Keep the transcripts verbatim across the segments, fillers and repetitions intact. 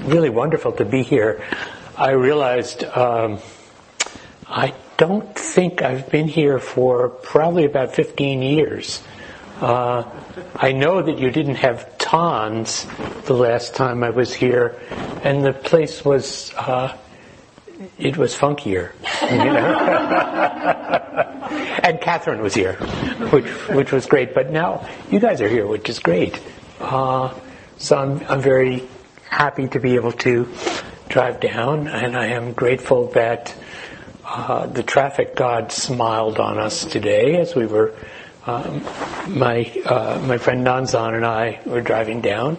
really wonderful to be here. I realized um, I don't think I've been here for probably about fifteen years. Uh, I know that you didn't have tons the last time I was here, and the place was, uh, it was funkier, you know. And Catherine was here, which which was great. But now you guys are here, which is great. Uh, so I'm I'm very happy to be able to drive down, and I am grateful that uh, the traffic god smiled on us today as we were. Um, my uh, my friend Nanzan and I were driving down.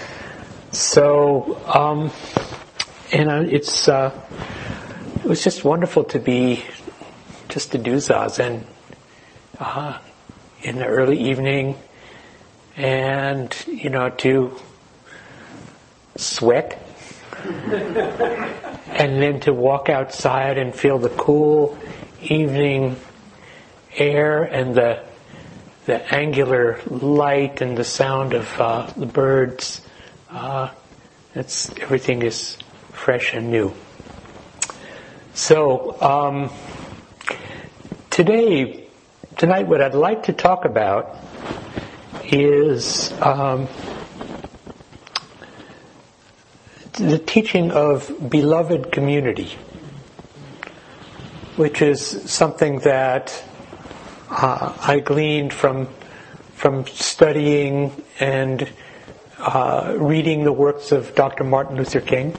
So, um, and uh, it's uh, it was just wonderful to be just to do Zazen uh, in the early evening, and you know to sweat, and then to walk outside and feel the cool evening air and the the angular light and the sound of uh, the birds. Uh, it's everything is fresh and new. So um, today, tonight, what I'd like to talk about is um, the teaching of beloved community, which is something that Uh, I gleaned from from studying and uh, reading the works of Doctor Martin Luther King,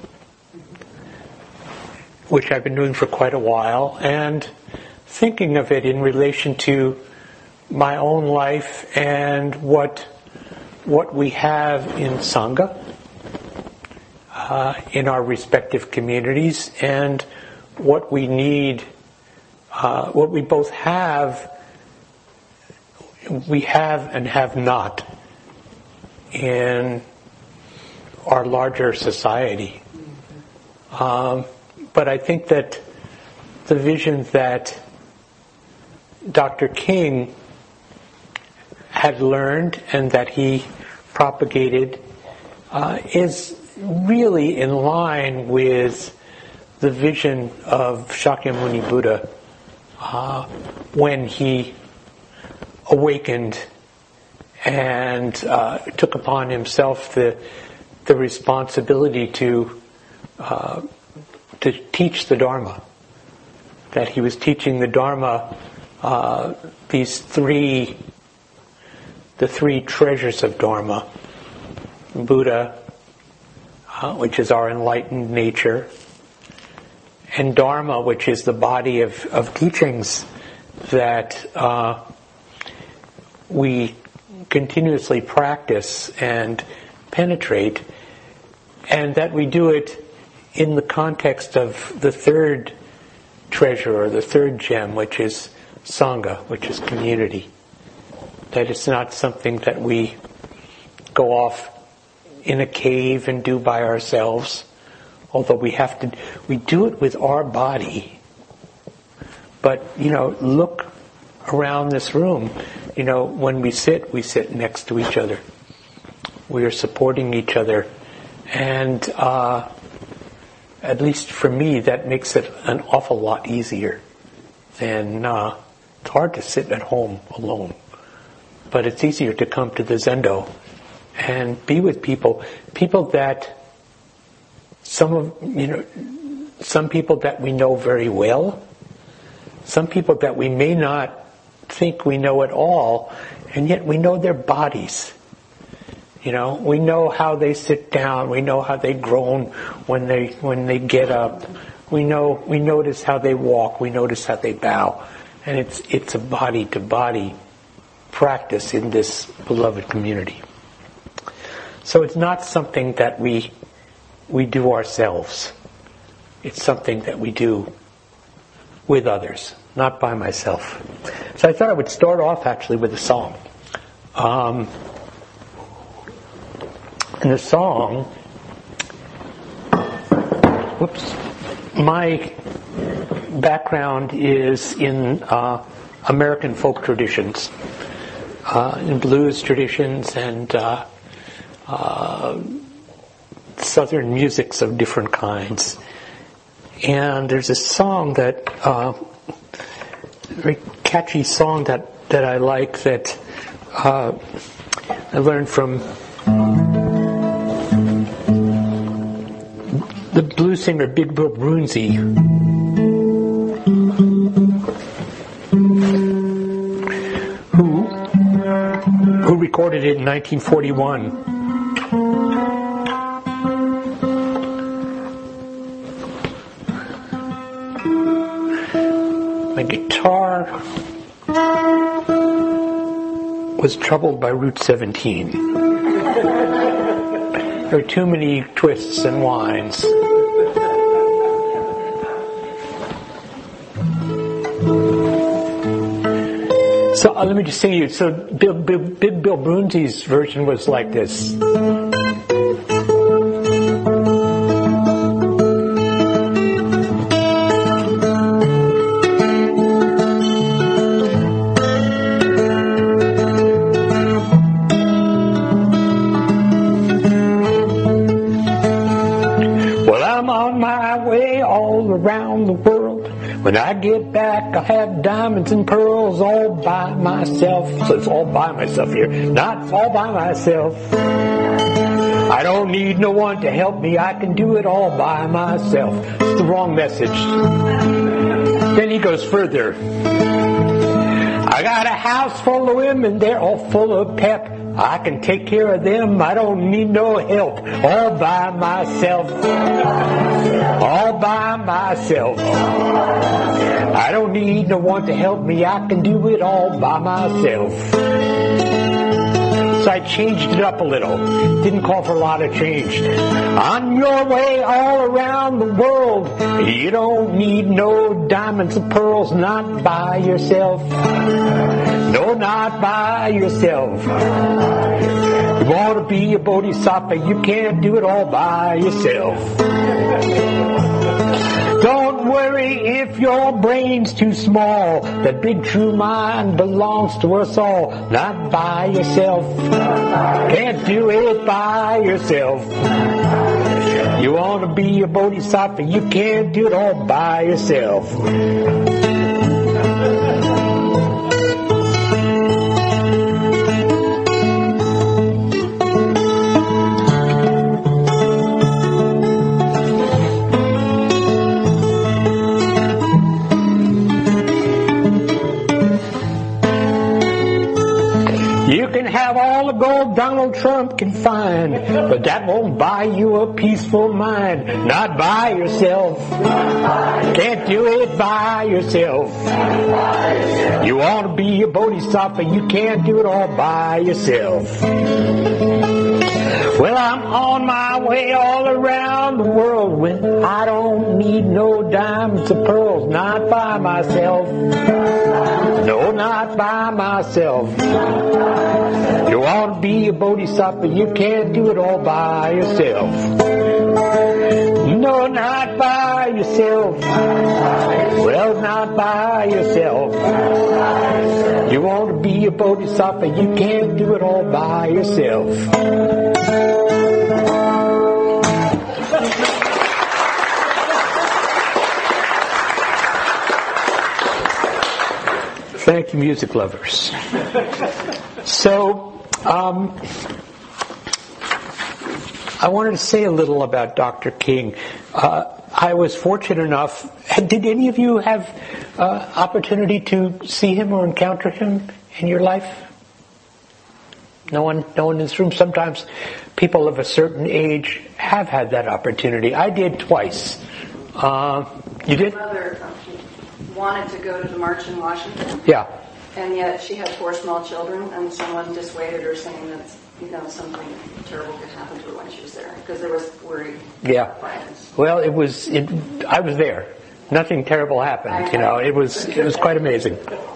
which I've been doing for quite a while, and thinking of it in relation to my own life and what what we have in Sangha, uh, in our respective communities, and what we need, uh, what we both have. We have and have not in our larger society. Um, but I think that the vision that Doctor King had learned and that he propagated uh, is really in line with the vision of Shakyamuni Buddha uh, when he awakened and uh, took upon himself the the responsibility to uh, to teach the Dharma. That he was teaching the Dharma, uh, these three, the three treasures of Dharma: Buddha, uh, which is our enlightened nature, and Dharma, which is the body of of teachings that Uh, we continuously practice and penetrate, and that we do it in the context of the third treasure or the third gem, which is Sangha, which is community. That it's not something that we go off in a cave and do by ourselves, although we have to, we do it with our body. But, you know, look around this room. You know, when we sit, we sit next to each other. We are supporting each other. And uh, at least for me, that makes it an awful lot easier than, uh, it's hard to sit at home alone. But it's easier to come to the Zendo and be with people. People that, some of, you know, some people that we know very well. Some people that we may not think we know it all, and yet we know their bodies. You know, we know how they sit down. We know how they groan when they when they get up. We know we notice how they walk. We notice how they bow, and it's it's a body to body practice in this beloved community. So it's not something that we we do ourselves. It's something that we do with others, not by myself. So I thought I would start off actually with a song. Um, and the song, whoops, my background is in uh, American folk traditions, uh, in blues traditions and uh, uh, southern musics of different kinds. And there's a song that, uh, a very catchy song that, that I like that uh, I learned from the blues singer Big Bill Broonzy, who who recorded it in nineteen forty-one. My guitar was troubled by Route seventeen. There are too many twists and winds. So uh, let me just sing you. So Bill, Bill, Big Bill Broonzy's version was like this. Around the world. When I get back, I'll have diamonds and pearls all by myself. So it's all by myself here, not all by myself. I don't need no one to help me. I can do it all by myself. It's the wrong message. Then he goes further. I got a house full of women, they're all full of pep. I can take care of them, I don't need no help. All by myself. All by myself. I don't need no one to help me, I can do it all by myself. So I changed it up a little. Didn't call for a lot of change. On your way all around the world, you don't need no diamonds and pearls, not by yourself. No, not by yourself. You want to be a bodhisattva, you can't do it all by yourself. Don't worry if your brain's too small. That big true mind belongs to us all, not by yourself. Can't do it by yourself. You want to be a bodhisattva, you can't do it all by yourself. You can have all the gold Donald Trump can find, but that won't buy you a peaceful mind. Not by yourself. Can't do it by yourself. You want to be a bodhisattva, you can't do it all by yourself. Well, I'm on my way all around the world when I don't need no diamonds or pearls, not by myself. No, not by myself. You want to be a bodhisattva, you can't do it all by yourself. No, not by yourself. Well, not by yourself. You want to be a bodhisattva, you can't do it all by yourself. Thank you, music lovers. So, um, I wanted to say a little about Doctor King. Uh, I was fortunate enough. Did any of you have uh, opportunity to see him or encounter him in your life? No one, no one in this room. Sometimes people of a certain age have had that opportunity. I did twice. Uh, you did? My mother wanted to go to the march in Washington. Yeah. And yet she had four small children, and someone dissuaded her, saying that, you know, something terrible could happen to her when she was there, because there was worry. Yeah. Violence. Well, it was. It, I was there. Nothing terrible happened. You know, it was. It was quite amazing.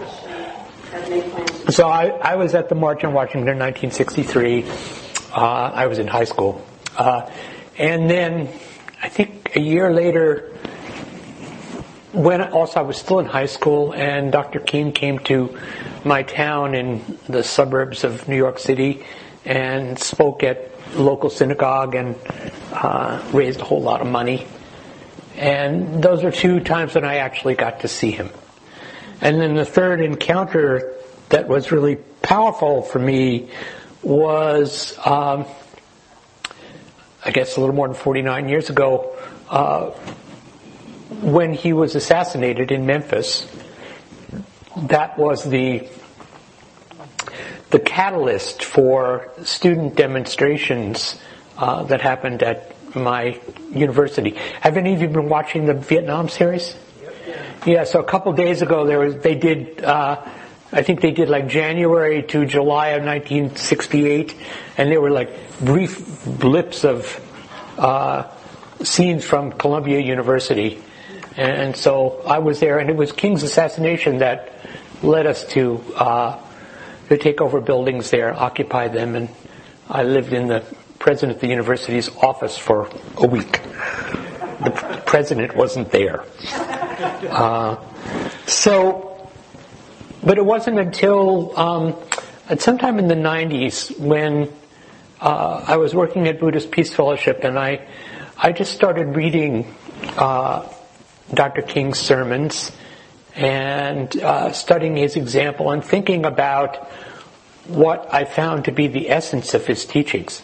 So I, I was at the March on Washington in nineteen sixty-three. Uh, I was in high school, uh, and then I think a year later, when also I was still in high school, and Doctor King came to my town in the suburbs of New York City and spoke at local synagogue, and uh, raised a whole lot of money. And those are two times when I actually got to see him. And then the third encounter that was really powerful for me was, um, I guess a little more than forty-nine years ago, uh, when he was assassinated in Memphis. That was the the catalyst for student demonstrations uh, that happened at my university. Have any of you been watching the Vietnam series? Yep. Yeah, so a couple days ago there was they did uh, I think they did like January to July of nineteen sixty-eight, and there were like brief blips of uh, scenes from Columbia University. And so I was there, and it was King's assassination that led us to uh, to take over buildings there, occupy them, and I lived in the president of the university's office for a week. The president wasn't there. Uh, so, but it wasn't until um, at sometime in the nineties when uh, I was working at Buddhist Peace Fellowship, and I I just started reading uh, Doctor King's sermons and uh, studying his example and thinking about what I found to be the essence of his teachings.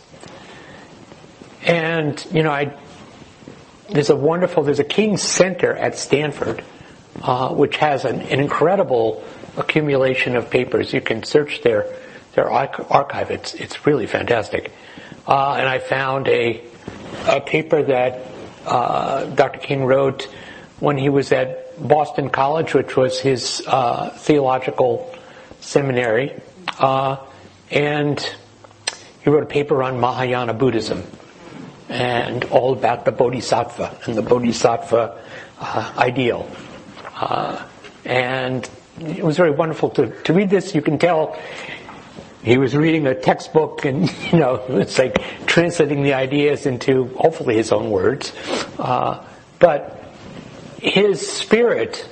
And, you know, I there's a wonderful, there's a King Center at Stanford, uh, which has an, an incredible accumulation of papers. You can search their their archive. It's it's really fantastic. Uh, and I found a a paper that uh, Doctor King wrote when he was at Boston College, which was his uh, theological seminary, uh, and he wrote a paper on Mahayana Buddhism and all about the Bodhisattva and the Bodhisattva uh, ideal. Uh, and it was very wonderful to, to read this. You can tell he was reading a textbook, and, you know, it's like translating the ideas into hopefully his own words. Uh, but his spirit,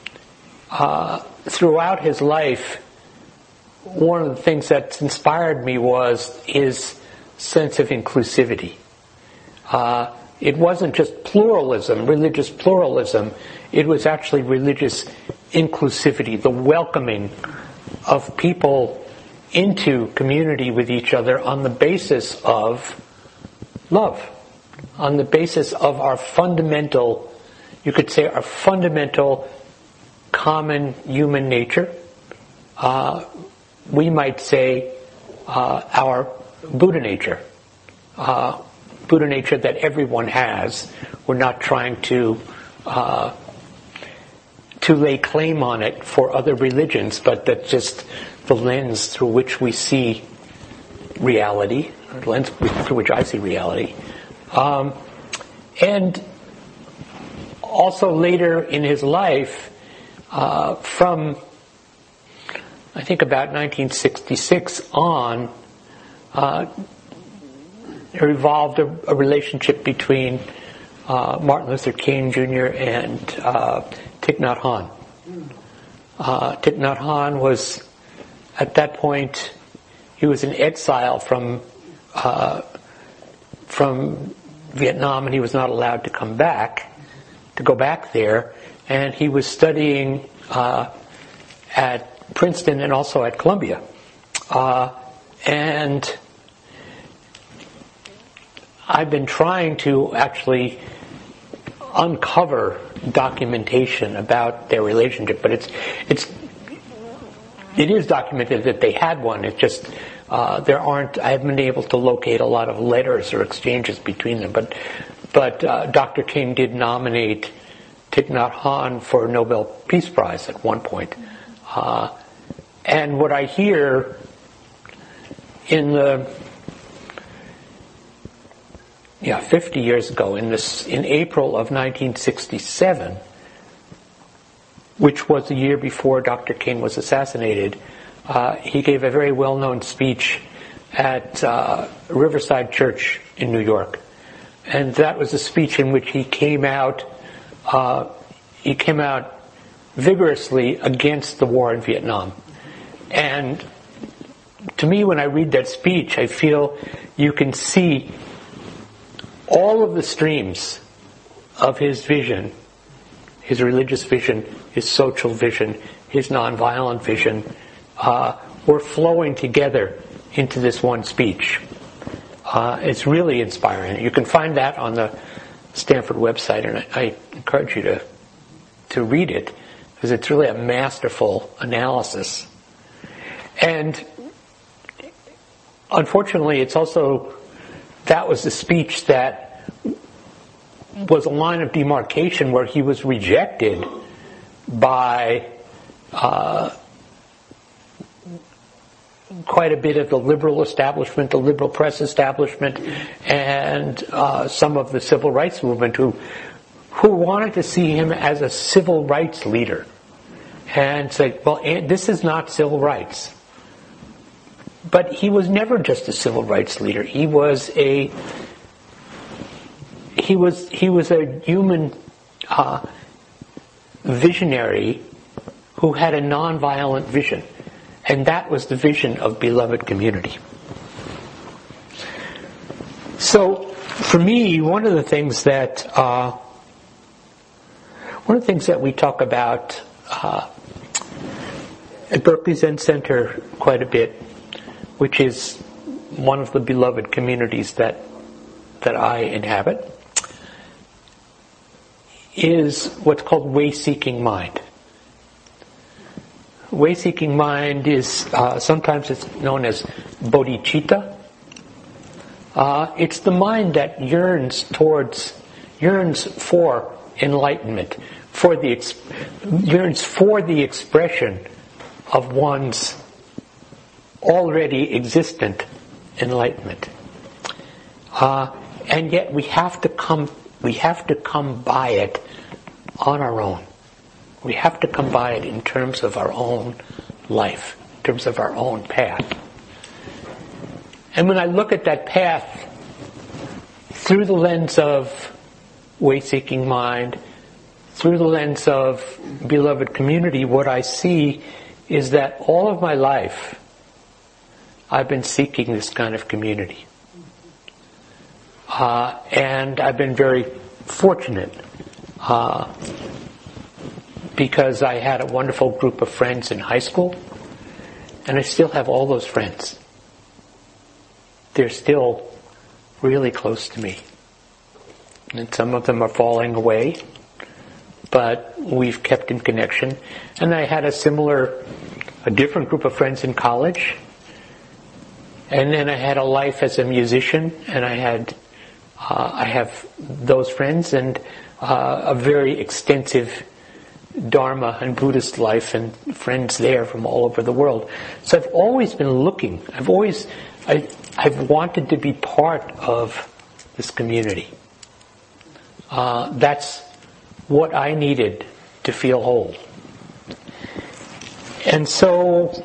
uh, throughout his life, one of the things that inspired me was his sense of inclusivity. Uh, it wasn't just pluralism, religious pluralism. It was actually religious inclusivity, the welcoming of people into community with each other on the basis of love, on the basis of our fundamental, you could say our fundamental common human nature. Uh, we might say uh, our Buddha nature. Uh, Buddha nature that everyone has. We're not trying to uh, to lay claim on it for other religions, but that's just the lens through which we see reality, the lens through which I see reality. Um, and also later in his life, uh, from I think about nineteen sixty-six on, uh, there evolved a, a relationship between uh, Martin Luther King Junior and uh, Thich Nhat Hanh. Uh, Thich Nhat Hanh was, at that point, he was in exile from uh, from Vietnam, and he was not allowed to come back, to go back there, and he was studying uh, at Princeton and also at Columbia. Uh, and I've been trying to actually uncover documentation about their relationship, but it's it's it is documented that they had one. It's just uh, there aren't. I haven't been able to locate a lot of letters or exchanges between them. But but uh, Doctor King did nominate Thich Nhat Hanh for a Nobel Peace Prize at one point. Uh, and what I hear in the yeah fifty years ago, in this in April of nineteen sixty-seven, which was the year before Doctor King was assassinated, uh, he gave a very well-known speech at uh, Riverside Church in New York, and that was a speech in which he came out uh, he came out vigorously against the war in Vietnam. And to me, when I read that speech, I feel you can see all of the streams of his vision, his religious vision, his social vision, his nonviolent vision, uh, were flowing together into this one speech. Uh, it's really inspiring. You can find that on the Stanford website, and I, I encourage you to to read it, because it's really a masterful analysis. And unfortunately, it's also, that was the speech that was a line of demarcation where he was rejected by uh, quite a bit of the liberal establishment, the liberal press establishment, and uh, some of the civil rights movement who who wanted to see him as a civil rights leader, and said, well, this is not civil rights. But he was never just a civil rights leader. He was a he was he was a human uh, visionary who had a nonviolent vision. And that was the vision of Beloved Community. So, for me, one of the things that uh, one of the things that we talk about uh, at Berkeley Zen Center quite a bit, which is one of the beloved communities that that I inhabit, is what's called way-seeking mind. Way-seeking mind is, uh, sometimes it's known as bodhicitta. Uh, it's the mind that yearns towards, yearns for enlightenment, for the, ex- yearns for the expression of one's already existent enlightenment. Uh, and yet we have to come, we have to come by it on our own. We have to come by it in terms of our own life, in terms of our own path. And when I look at that path through the lens of way-seeking mind, through the lens of beloved community, what I see is that all of my life I've been seeking this kind of community. Uh, and I've been very fortunate uh, because I had a wonderful group of friends in high school, and I still have all those friends. They're still really close to me. And some of them are falling away, but we've kept in connection. And I had a similar, a different group of friends in college. And then I had a life as a musician, and I had, uh, I have those friends, and uh, a very extensive Dharma and Buddhist life, and friends there from all over the world. So I've always been looking. I've always, I, I've wanted to be part of this community. Uh, that's what I needed to feel whole. And so,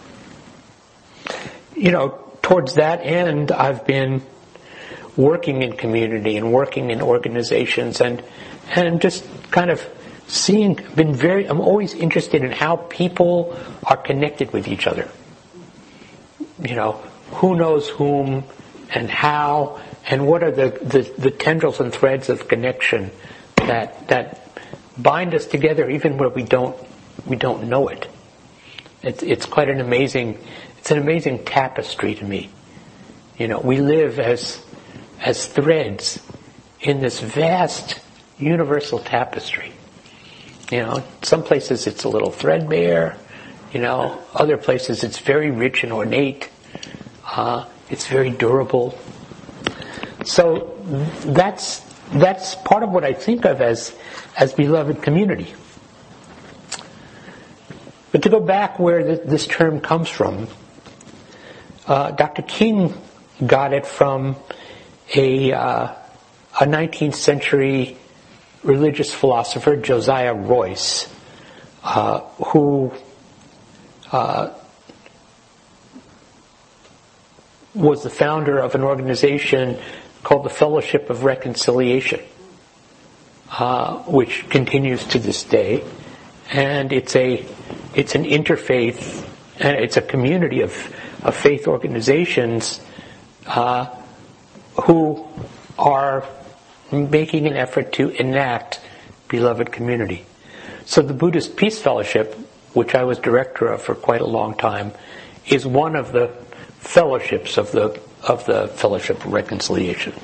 you know, towards that end, I've been working in community and working in organizations, and and just kind of seeing, been very, I'm always interested in how people are connected with each other. You know, who knows whom and how, and what are the, the, the tendrils and threads of connection that that bind us together even where we don't we don't know it. It's it's quite an amazing it's an amazing tapestry to me. You know, we live as as threads in this vast universal tapestry. You know, some places it's a little threadbare. You know, other places it's very rich and ornate. Uh, it's very durable. So that's that's part of what I think of as as beloved community. But to go back where the, this term comes from, uh, Doctor King got it from a uh, a nineteenth century religious philosopher, Josiah Royce, uh, who uh, was the founder of an organization called the Fellowship of Reconciliation, uh, which continues to this day, and it's a it's an interfaith, and it's a community of of faith organizations uh, who are making an effort to enact beloved community. So the Buddhist Peace Fellowship, which I was director of for quite a long time, is one of the fellowships of the of the Fellowship of Reconciliation.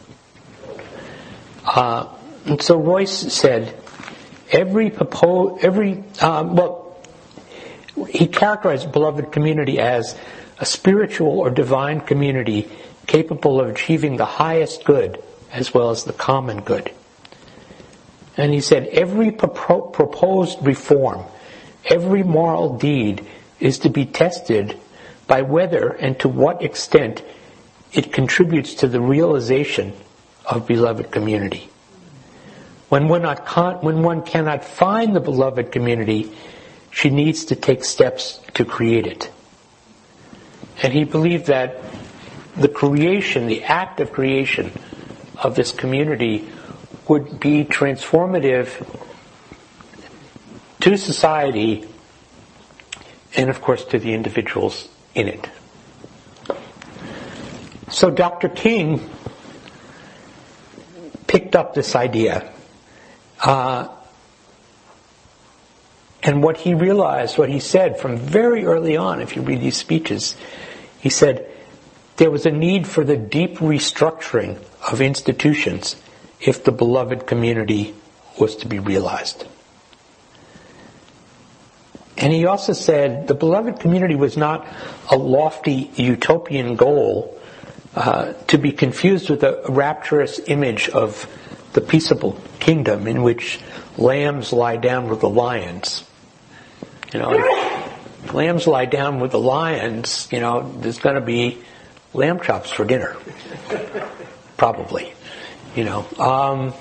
Uh, and so Royce said, every propose, every um, well, he characterized beloved community as a spiritual or divine community capable of achieving the highest good as well as the common good. And he said, every pro- proposed reform, every moral deed is to be tested by whether and to what extent it contributes to the realization of beloved community. When one, not con- when one cannot find the beloved community, she needs to take steps to create it. And he believed that the creation, the act of creation of this community would be transformative to society and, of course, to the individuals in it. So Doctor King picked up this idea. Uh, and what he realized, what he said from very early on, if you read these speeches, he said there was a need for the deep restructuring of institutions if the beloved community was to be realized. And he also said the beloved community was not a lofty utopian goal uh, to be confused with a rapturous image of the peaceable kingdom in which lambs lie down with the lions. You know, if lambs lie down with the lions, you know, there's going to be lamb chops for dinner. Probably. You know. Um,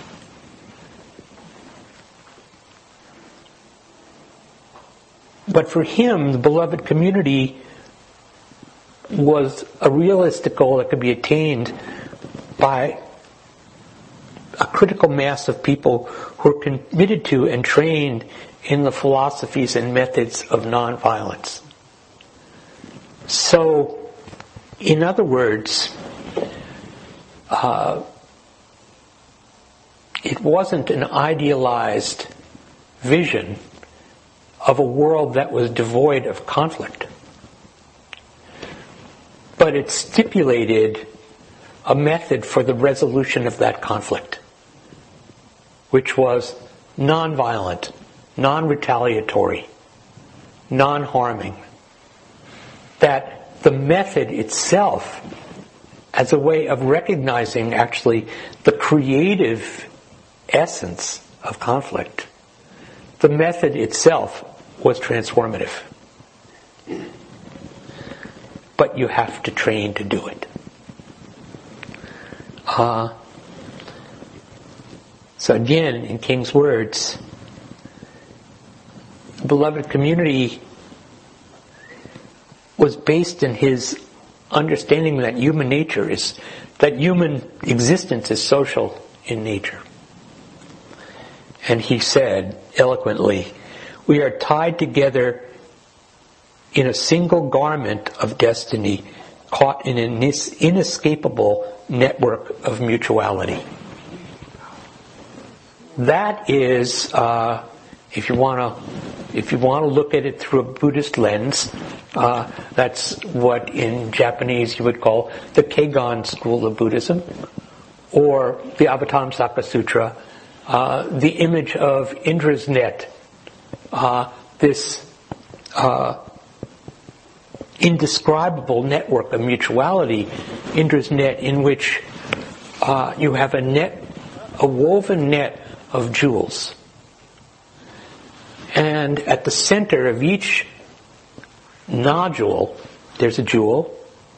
but for him, the beloved community was a realistic goal that could be attained by a critical mass of people who are committed to and trained in the philosophies and methods of nonviolence. So, in other words, uh, it wasn't an idealized vision of a world that was devoid of conflict, but it stipulated a method for the resolution of that conflict, which was non-violent, non-retaliatory, non-harming. That the method itself, as a way of recognizing actually the creative essence of conflict, the method itself was transformative. But you have to train to do it. Uh, so again, in King's words, beloved community was based in his understanding that human nature is, that human existence is social in nature. And he said eloquently, we are tied together in a single garment of destiny, caught in an inescapable network of mutuality. That is, uh, if you want to, if you want to look at it through a Buddhist lens, uh, that's what in Japanese you would call the Keigon school of Buddhism, or the Avatamsaka Sutra, uh, the image of Indra's net, uh, this uh, indescribable network of mutuality, Indra's net, in which uh, you have a net, a woven net of jewels. And at the center of each nodule, there's a jewel.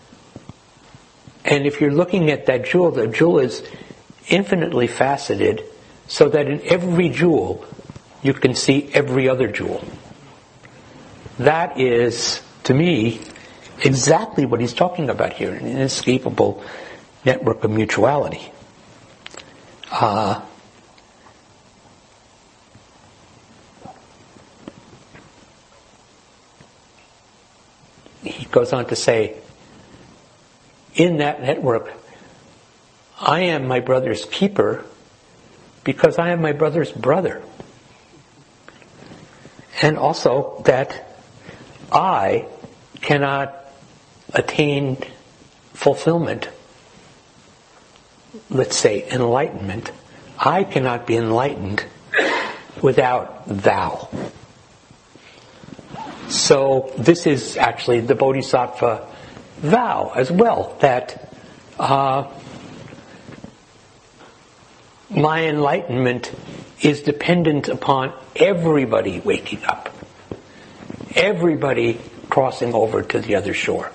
And if you're looking at that jewel, the jewel is infinitely faceted, so that in every jewel, you can see every other jewel. That is, to me, exactly what he's talking about here, an inescapable network of mutuality. Uh, he goes on to say, in that network, I am my brother's keeper because I am my brother's brother. And also that I cannot attain fulfillment, let's say enlightenment. I cannot be enlightened without thou. So this is actually the Bodhisattva vow as well, that uh, my enlightenment is dependent upon everybody waking up, everybody crossing over to the other shore.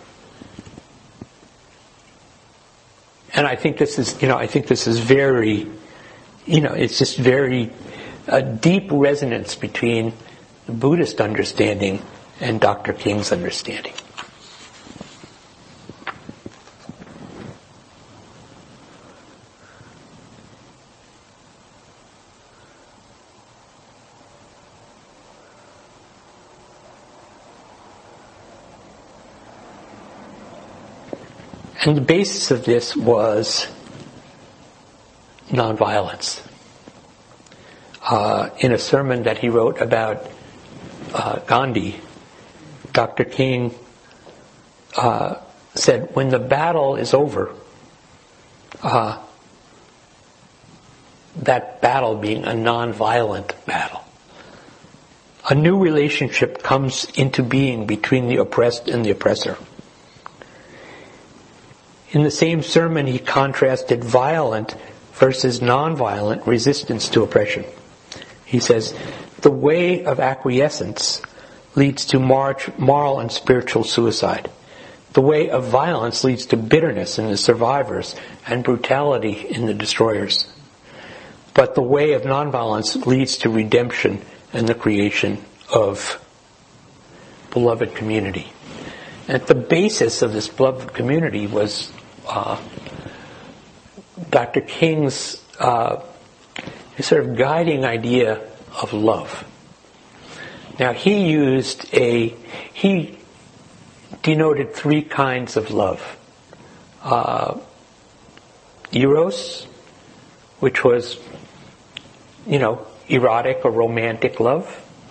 And I think this is, you know, I think this is very, you know, it's just very a deep resonance between the Buddhist understanding and Doctor King's understanding. And the basis of this was nonviolence. Uh, in a sermon that he wrote about uh, Gandhi, Doctor King uh, said, when the battle is over, uh, that battle being a nonviolent battle, a new relationship comes into being between the oppressed and the oppressor. In the same sermon, he contrasted violent versus nonviolent resistance to oppression. He says, the way of acquiescence leads to moral and spiritual suicide. The way of violence leads to bitterness in the survivors and brutality in the destroyers. But the way of nonviolence leads to redemption and the creation of beloved community. And at the basis of this beloved community was uh, Doctor King's uh, sort of guiding idea of love. Now he used a, he denoted three kinds of love. Uh, eros, which was, you know, erotic or romantic love.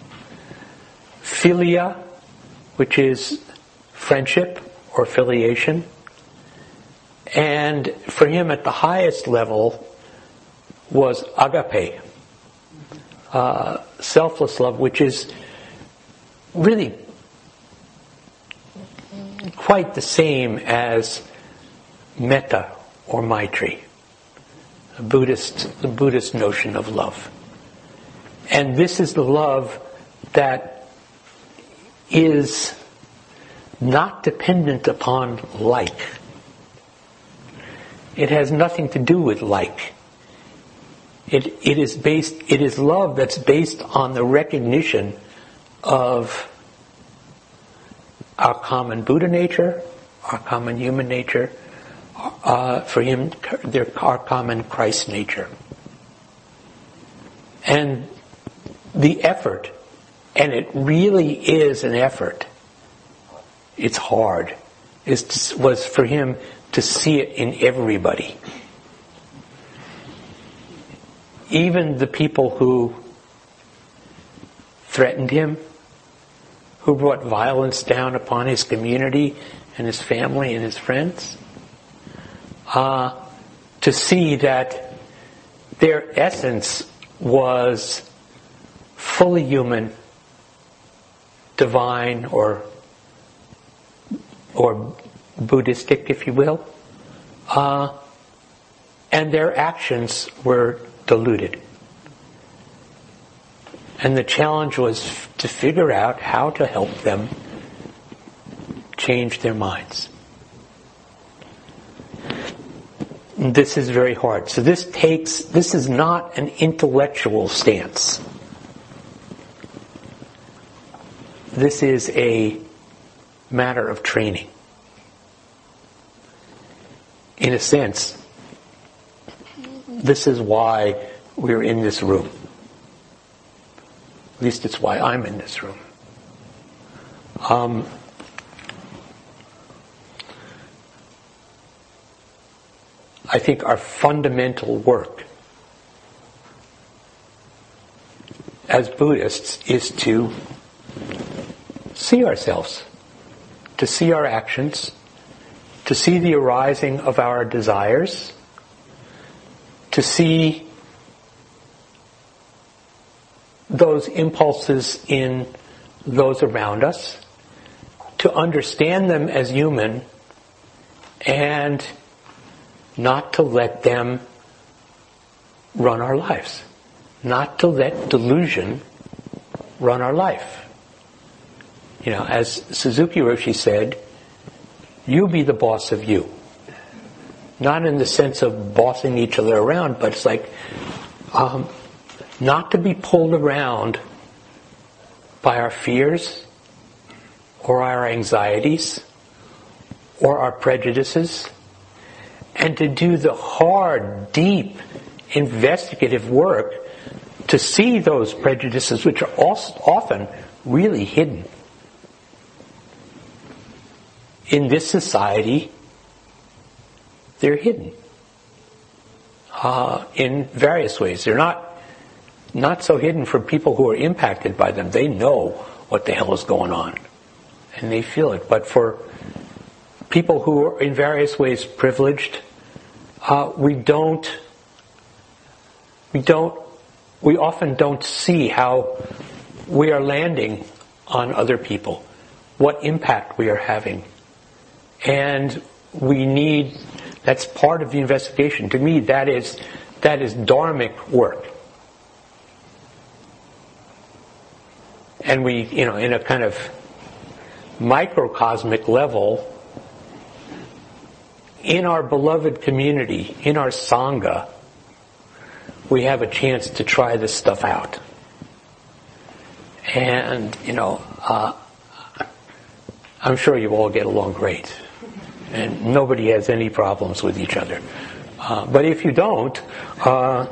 Philia, which is friendship or affiliation. And for him at the highest level was agape, uh, selfless love, which is really quite the same as metta or maitri, the Buddhist, the Buddhist notion of love. And this is the love that is not dependent upon like. It has nothing to do with like. It, it is based, it is love that's based on the recognition of our common Buddha nature, our common human nature, uh, for him, their, our common Christ nature. And the effort, and it really is an effort, it's hard, is to, was for him to see it in everybody. Even the people who threatened him, who brought violence down upon his community and his family and his friends, uh, to see that their essence was fully human, divine, or or Buddhistic, if you will, uh, and their actions were diluted. And the challenge was f- to figure out how to help them change their minds. And this is very hard. So this takes, this is not an intellectual stance. This is a matter of training. In a sense, this is why we're in this room. At least it's why I'm in this room. Um, I think our fundamental work as Buddhists is to see ourselves, to see our actions, to see the arising of our desires, to see those impulses in those around us, to understand them as human, and not to let them run our lives. Not to let delusion run our life. You know, as Suzuki Roshi said, you be the boss of you. Not in the sense of bossing each other around, but it's like um, not to be pulled around by our fears or our anxieties or our prejudices, and to do the hard, deep, investigative work to see those prejudices, which are often really hidden. In this society, they're hidden uh, in various ways. They're not not so hidden for people who are impacted by them. They know what the hell is going on, and they feel it. But for people who are in various ways privileged, uh, we don't, we don't, we often don't see how we are landing on other people, what impact we are having. And we need, that's part of the investigation. To me, that is, that is dharmic work. And we, you know, in a kind of microcosmic level, in our beloved community, in our Sangha, we have a chance to try this stuff out. And, you know, uh, I'm sure you all get along great. And nobody has any problems with each other. Uh, but if you don't, uh,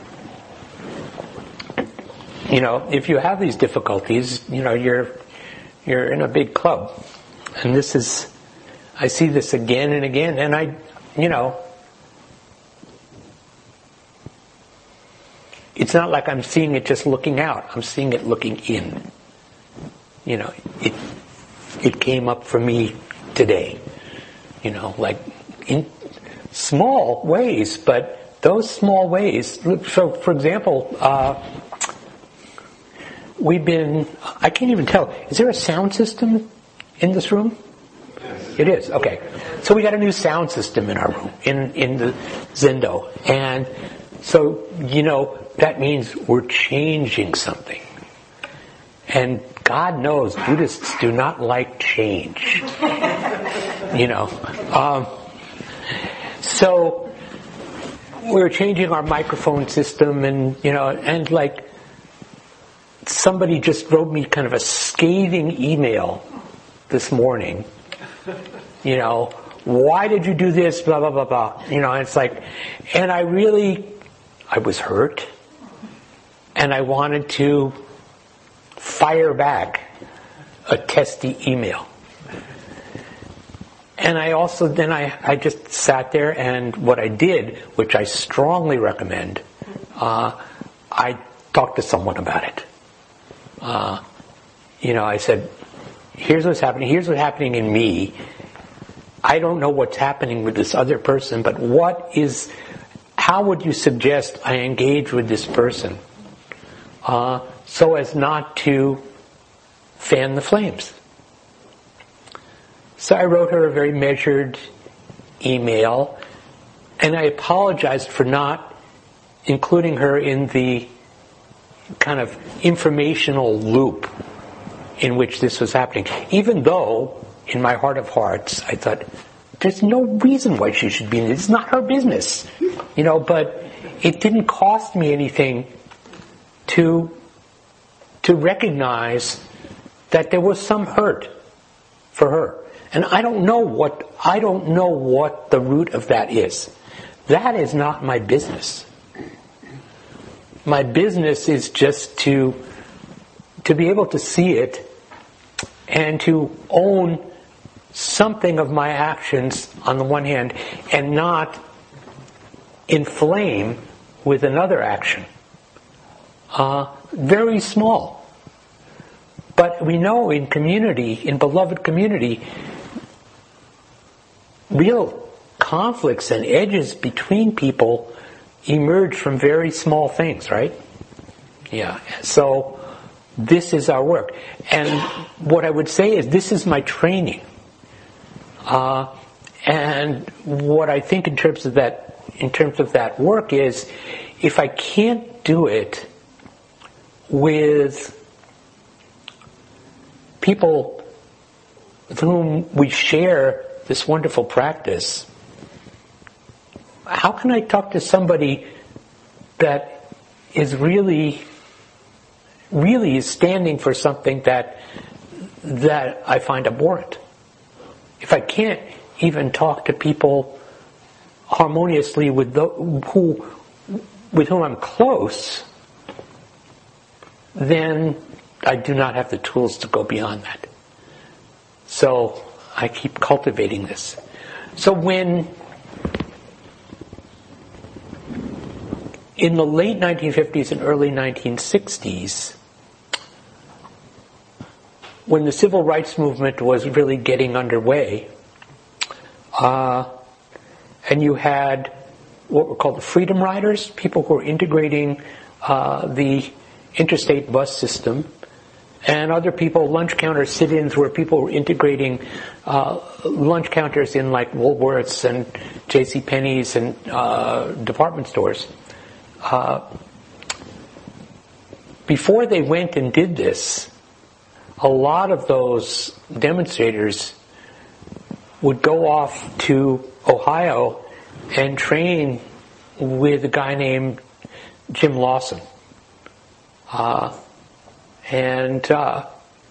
you know, if you have these difficulties, you know, you're you're in a big club. And this is, I see this again and again, and I, you know, it's not like I'm seeing it just looking out. I'm seeing it looking in. You know, it it came up for me today. You know, like in small ways, but those small ways. So, for example, uh, we've been, I can't even tell, is there a sound system in this room? Yes. It is, okay. So we got a new sound system in our room, in, in the Zendo. And so, you know, that means we're changing something. And God knows Buddhists do not like change. You know. Um, so we're changing our microphone system, and, you know, and like somebody just wrote me kind of a scathing email this morning. You know, why did you do this? Blah, blah, blah, blah. You know, and it's like, and I really, I was hurt. And I wanted to fire back a testy email. And I also, then I, I just sat there, and what I did, which I strongly recommend, uh, I talked to someone about it. Uh, you know, I said, here's what's happening, here's what's happening in me. I don't know what's happening with this other person, but what is, how would you suggest I engage with this person? Uh, so as not to fan the flames. So I wrote her a very measured email, and I apologized for not including her in the kind of informational loop in which this was happening. Even though, in my heart of hearts, I thought, there's no reason why she should be in this. It's not her business. You know, but it didn't cost me anything to to recognize that there was some hurt for her. And I don't know what I don't know what the root of that is. That is not my business. My business is just to to be able to see it and to own something of my actions on the one hand, and not inflame with another action. Uh, very small. But we know in community, in beloved community, real conflicts and edges between people emerge from very small things, right? Yeah. So this is our work. And what I would say is this is my training. Uh, and what I think in terms of that, in terms of that work is, if I can't do it with people with whom we share this wonderful practice, how can I talk to somebody that is really, really is standing for something that that I find abhorrent? If I can't even talk to people harmoniously with the, who with whom I'm close, then I do not have the tools to go beyond that. So I keep cultivating this. So when in the late nineteen fifties and early nineteen sixties, when the civil rights movement was really getting underway, uh, and you had what were called the Freedom Riders, people who were integrating uh, the interstate bus system, and other people, lunch counter sit-ins where people were integrating uh, lunch counters in like Woolworths and JCPenney's and uh, department stores. Uh, before they went and did this, a lot of those demonstrators would go off to Ohio and train with a guy named Jim Lawson. Uh, and uh,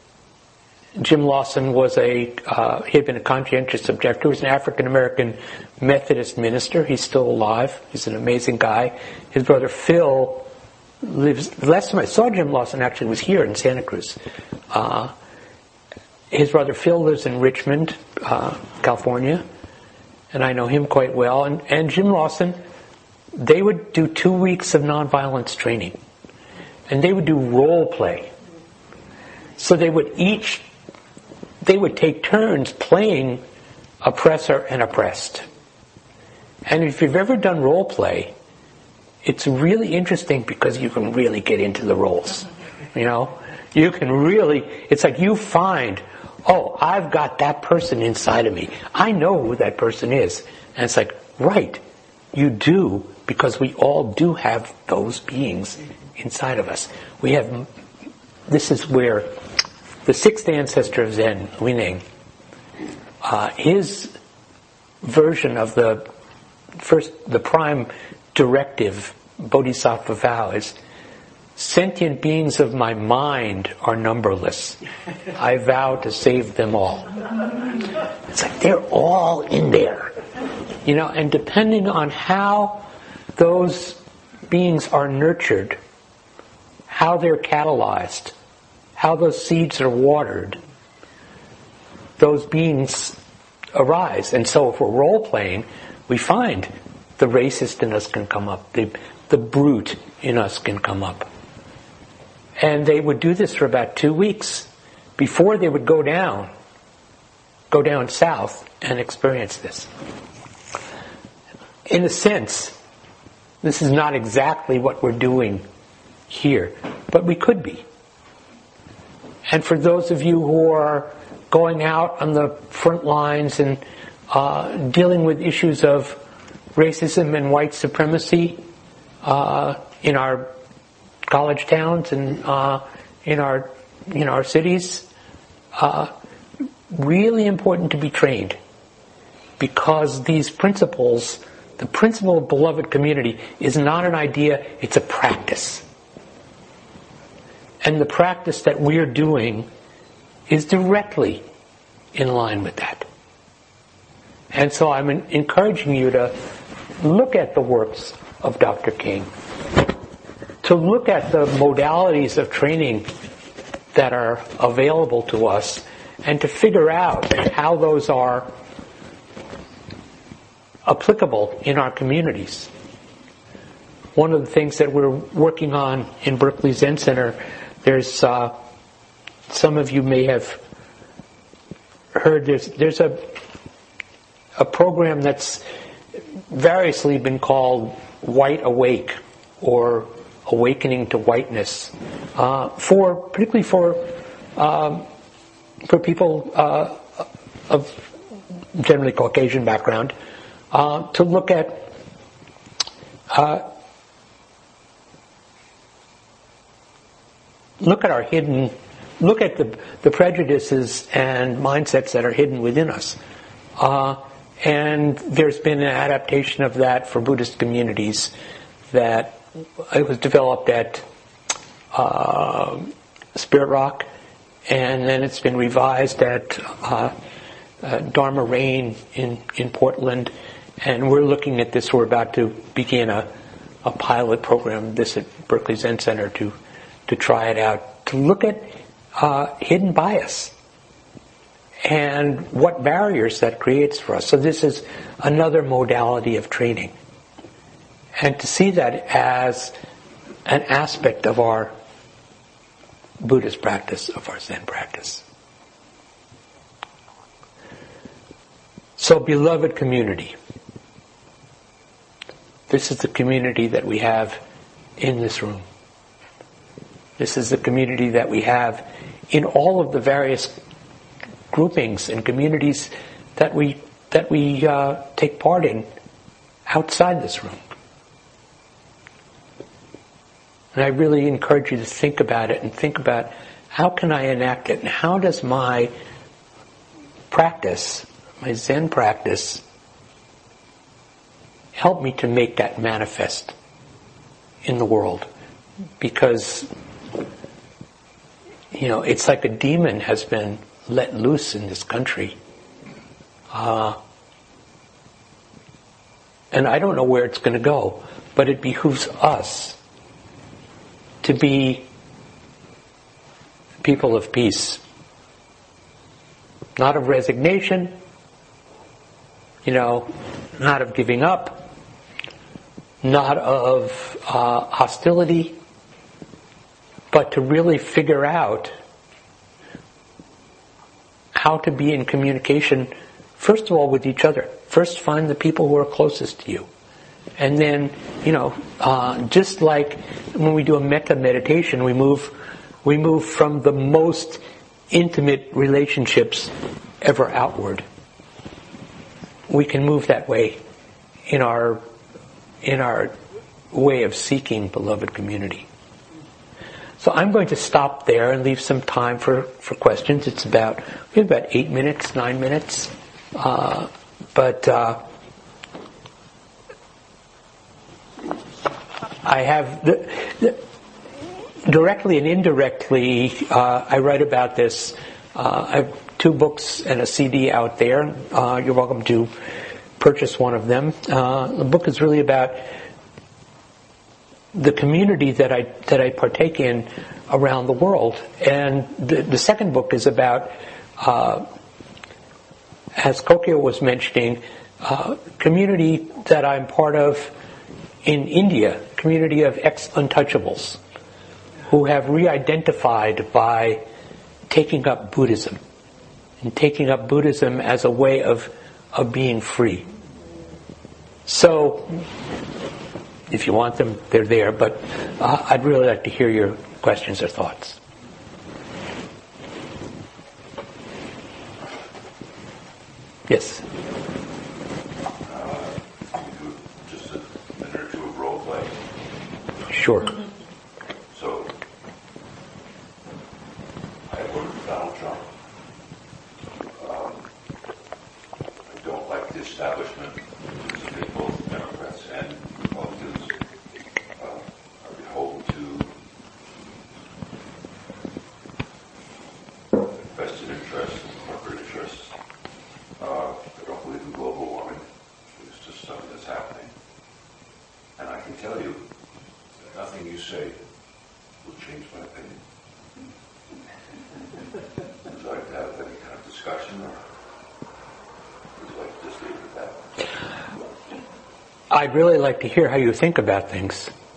Jim Lawson was a, uh, he had been a conscientious objector. He was an African-American Methodist minister. He's still alive. He's an amazing guy. His brother Phil lives, the last time I saw Jim Lawson actually was here in Santa Cruz. Uh, his brother Phil lives in Richmond, uh, California, and I know him quite well. And, and Jim Lawson, they would do two weeks of nonviolence training. And they would do role play. So they would each, they would take turns playing oppressor and oppressed. And if you've ever done role play, it's really interesting because you can really get into the roles. You know, you can really, it's like you find, oh, I've got that person inside of me. I know who that person is. And it's like, right, you do, because we all do have those beings inside of us. We have, this is where the sixth ancestor of Zen, Huineng, uh, his version of the first, the prime directive bodhisattva vow is, sentient beings of my mind are numberless. I vow to save them all. It's like they're all in there. You know, and depending on how those beings are nurtured, how they're catalyzed, how those seeds are watered, those beings arise. And so if we're role-playing, we find the racist in us can come up, the, the brute in us can come up. And they would do this for about two weeks before they would go down, go down south and experience this. In a sense, this is not exactly what we're doing here, but we could be. And for those of you who are going out on the front lines and uh, dealing with issues of racism and white supremacy uh, in our college towns and uh, in our in our cities, uh, really important to be trained, because these principles, the principle of beloved community, is not an idea; it's a practice. And the practice that we're doing is directly in line with that. And so I'm encouraging you to look at the works of Doctor King, to look at the modalities of training that are available to us, and to figure out how those are applicable in our communities. one of the things that we're working on in Berkeley Zen Center, there's uh, some of you may have heard there's there's a a program that's variously been called White Awake or Awakening to Whiteness, uh, for particularly for um, for people uh, of generally Caucasian background, uh, to look at uh, look at our hidden, look at the the prejudices and mindsets that are hidden within us. Uh, and there's been an adaptation of that for Buddhist communities that it was developed at uh, Spirit Rock, and then it's been revised at uh, uh, Dharma Rain in, in Portland, and we're looking at this. We're about to begin a, a pilot program, this at Berkeley Zen Center, to to try it out, to look at uh, hidden bias and what barriers that creates for us. So this is another modality of training. And to see that as an aspect of our Buddhist practice, of our Zen practice. So, beloved community, this is the community that we have in this room. This is the community that we have in all of the various groupings and communities that we that we uh, take part in outside this room. And I really encourage you to think about it and think about how can I enact it, and how does my practice, my Zen practice, help me to make that manifest in the world. Because, you know, it's like a demon has been let loose in this country. Uh, and I don't know where it's going to go, but it behooves us to be people of peace. Not of resignation, you know, not of giving up, not of uh, hostility, but to really figure out how to be in communication, first of all, with each other. First, find the people who are closest to you. And then, you know, uh, just like when we do a metta meditation, we move, we move from the most intimate relationships ever outward. We can move that way in our, in our way of seeking beloved community. So I'm going to stop there and leave some time for, for questions. It's about, we have about eight minutes, nine minutes. Uh, but, uh, I have, the, the, directly and indirectly, uh, I write about this. Uh, I have two books and a C D out there. Uh, you're welcome to purchase one of them. Uh, the book is really about the community that I that I partake in around the world, and the, the second book is about, uh, as Kokyo was mentioning, uh, community that I'm part of in India, community of ex-untouchables who have re-identified by taking up Buddhism and taking up Buddhism as a way of of being free. So, if you want them, they're there, but uh, I'd really like to hear your questions or thoughts. Yes? Uh, just a minute or two of role play. Sure. So, I voted for Donald Trump. Um, I don't like the establishment. Both Democrats and Republicans uh, are beholden to vested interests and corporate interests. Uh, I don't believe in global warming. It's just something that's happening. And I can tell you that nothing you say will change my opinion. Would you like to have any kind of discussion, or would you like to just leave it at that? I'd really like to hear how you think about things.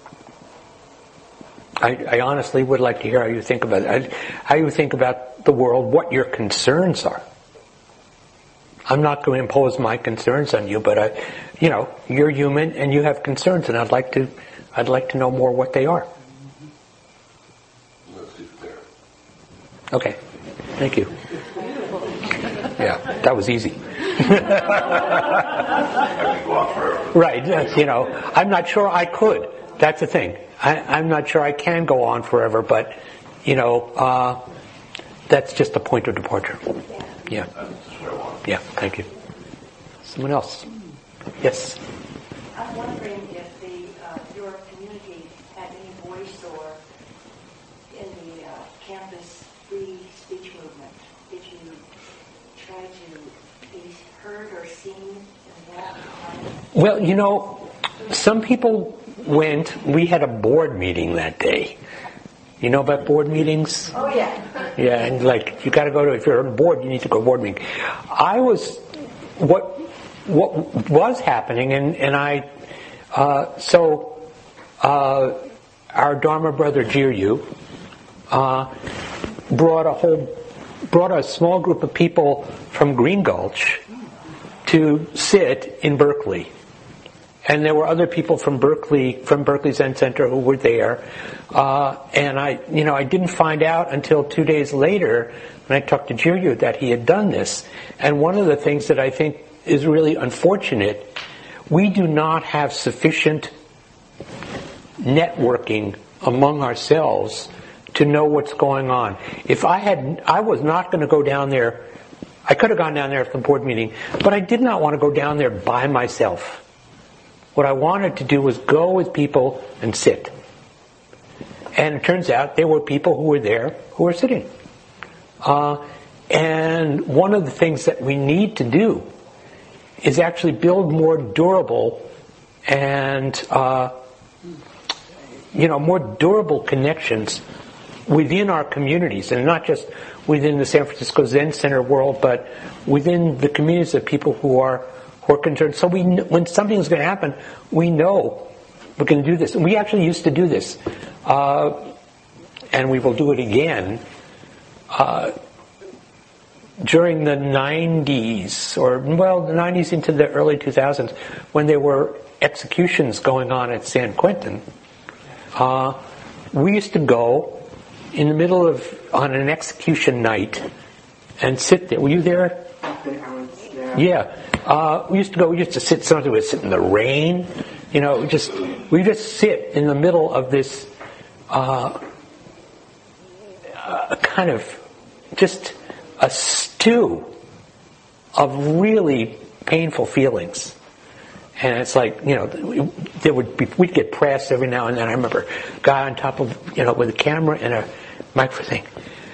I, I honestly would like to hear how you think about it, how you think about the world, what your concerns are. I'm not going to impose my concerns on you, but I, you know, you're human and you have concerns, and I'd like to, I'd like to know more what they are. Let's leave it there. Okay, thank you. Yeah, that was easy. I can go on forever. Right, yes, you know, I'm not sure I could. That's the thing. I, I'm not sure I can go on forever, but, you know, uh, that's just a point of departure. Yeah. That's what I want. Yeah, thank you. Someone else? Yes. I'm wondering if the uh, your community had any voice or in the uh, campus free speech movement. Did you try to be heard or seen in that? Well, you know, some people went, we had a board meeting that day. You know about board meetings? Oh, yeah. Yeah, and like, you gotta go to, if you're on a board, you need to go to a board meeting. I was, what, what was happening, and, and I, uh, so, uh, our Dharma brother Jiryu, uh, brought a whole, brought a small group of people from Green Gulch to sit in Berkeley. And there were other people from Berkeley, from Berkeley Zen Center who were there. Uh, and I, you know, I didn't find out until two days later when I talked to Jiryu that he had done this. And one of the things that I think is really unfortunate, we do not have sufficient networking among ourselves to know what's going on. If I had, I was not going to go down there. I could have gone down there at the board meeting, but I did not want to go down there by myself. What I wanted to do was go with people and sit. And it turns out there were people who were there who were sitting. Uh, and one of the things that we need to do is actually build more durable and, uh, you know, more durable connections within our communities, and not just within the San Francisco Zen Center world, but within the communities of people who are who are concerned. So we, when something's going to happen, we know we're going to do this. And we actually used to do this, uh, and we will do it again. Uh, during the nineties, or well, the nineties into the early two thousands, when there were executions going on at San Quentin, uh, we used to go in the middle of, on an execution night, and sit there. Were you there? Yeah. Uh, we used to go, we used to sit, sometimes we would sit in the rain, you know, just, we just sit in the middle of this, uh, uh, kind of, just a stew of really painful feelings. And it's like, you know, there would be, we'd get pressed every now and then. I remember a guy on top of, you know, with a camera and a microphone thing.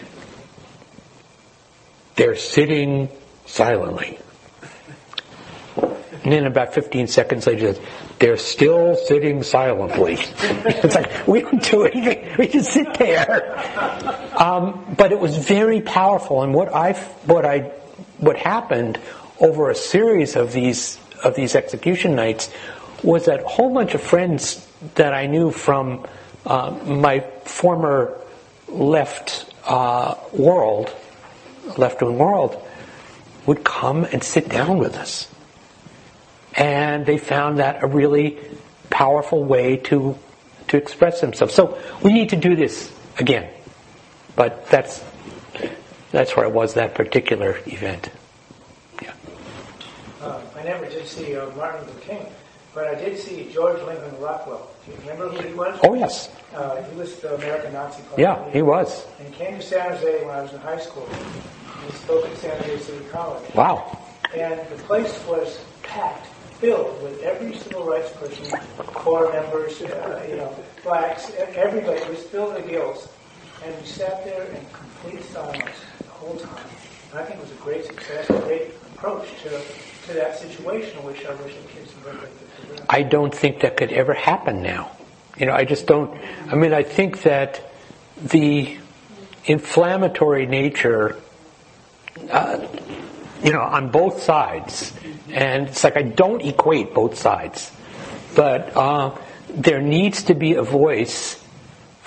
They're sitting silently. And then about fifteen seconds later, they're still sitting silently. It's like, we don't do anything. We just sit there. Um, but it was very powerful. And what I, what I, what happened over a series of these, of these execution nights was that a whole bunch of friends that I knew from, uh, my former left, uh, world, left-wing world, would come and sit down with us. And they found that a really powerful way to to express themselves. So we need to do this again. But that's that's where I was that particular event. Yeah. Uh, I never did see uh, Martin Luther King, but I did see George Lincoln Rockwell. Do you remember who he was? Oh yes. Uh, he was the American Nazi Party. Yeah, he was. And he came to San Jose when I was in high school. He spoke at San Jose City College. Wow. And the place was packed, filled with every civil rights person, corps members, uh, you know, blacks, everybody. It was filled to the gills. And we sat there in complete silence the whole time. And I think it was a great success, a great approach to, to that situation, which I wish the kids would have. I don't think that could ever happen now. You know, I just don't. I mean, I think that the inflammatory nature, uh, you know, on both sides, and it's like I don't equate both sides, but uh, there needs to be a voice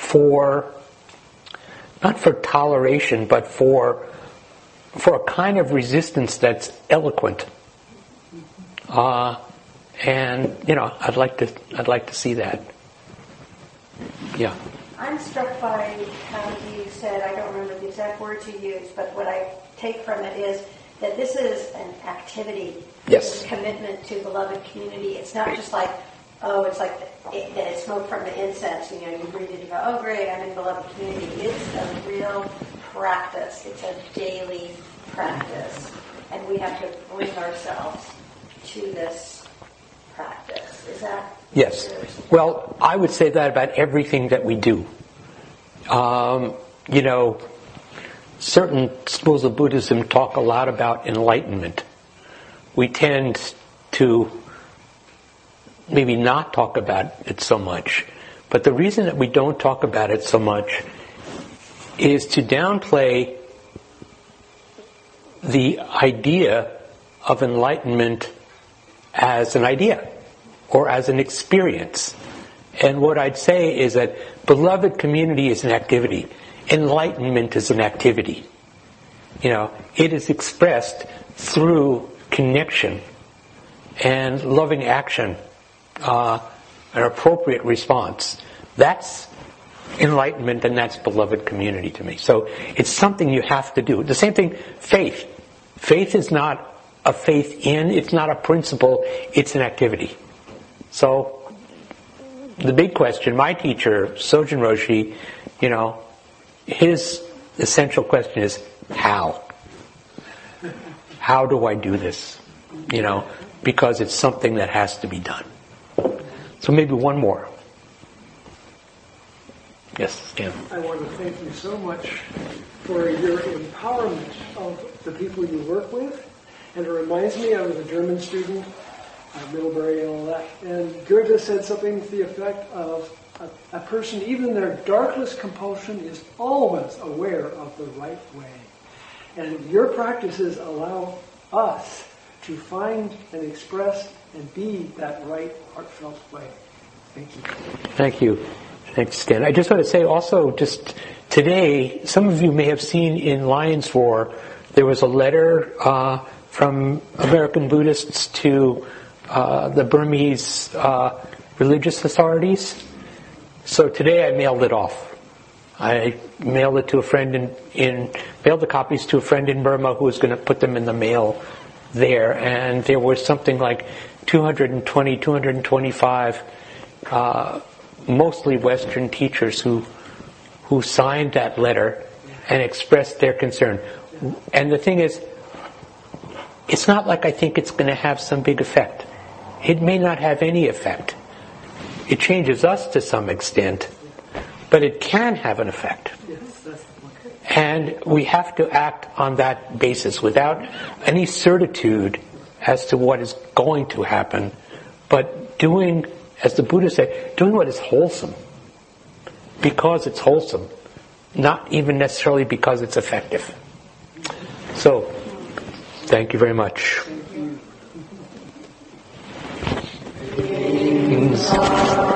for, not for toleration, but for for a kind of resistance that's eloquent. Uh, and you know, I'd like to I'd like to see that. Yeah. I'm struck by how you said, I don't remember the exact words you used, but what I take from it is that this is an activity. Yes. This commitment to beloved community. It's not just like, oh, it's like it, that it's smoke from the incense. You know, you read it and go, oh, great, I'm in beloved community. It's a real practice. It's a daily practice. And we have to bring ourselves to this practice. Is that? Yes. Well, I would say that about everything that we do. Um, you know, certain schools of Buddhism talk a lot about enlightenment. We tend to maybe not talk about it so much. But the reason that we don't talk about it so much is to downplay the idea of enlightenment as an idea or as an experience. And what I'd say is that beloved community is an activity. Enlightenment is an activity. You know, it is expressed through connection and loving action, uh, an appropriate response. That's enlightenment, and that's beloved community to me. So it's something you have to do. The same thing, faith. Faith is not a faith in, it's not a principle, it's an activity. So the big question, my teacher, Sojin Roshi, you know, his essential question is, how? How do I do this? You know, because it's something that has to be done. So maybe one more. Yes, Stan. I want to thank you so much for your empowerment of the people you work with. And it reminds me, I was a German student at Middlebury and all that, and Goethe said something to the effect of a, a person, even in their darkest compulsion, is always aware of the right way. And your practices allow us to find and express and be that right, heartfelt way. Thank you. Thank you. Thanks, Stan. I just want to say also, just today, some of you may have seen in Lions Roar, there was a letter uh, from American Buddhists to uh, the Burmese uh, religious authorities. So today I mailed it off. I mailed it to a friend in, in mailed the copies to a friend in Burma who was going to put them in the mail there. And there was something like two hundred twenty, two hundred twenty-five uh, mostly Western teachers who who signed that letter and expressed their concern. And the thing is, it's not like I think it's going to have some big effect. It may not have any effect. It changes us to some extent, but it can have an effect. And we have to act on that basis without any certitude as to what is going to happen, but doing, as the Buddha said, doing what is wholesome because it's wholesome, not even necessarily because it's effective. So, thank you very much. Thank you.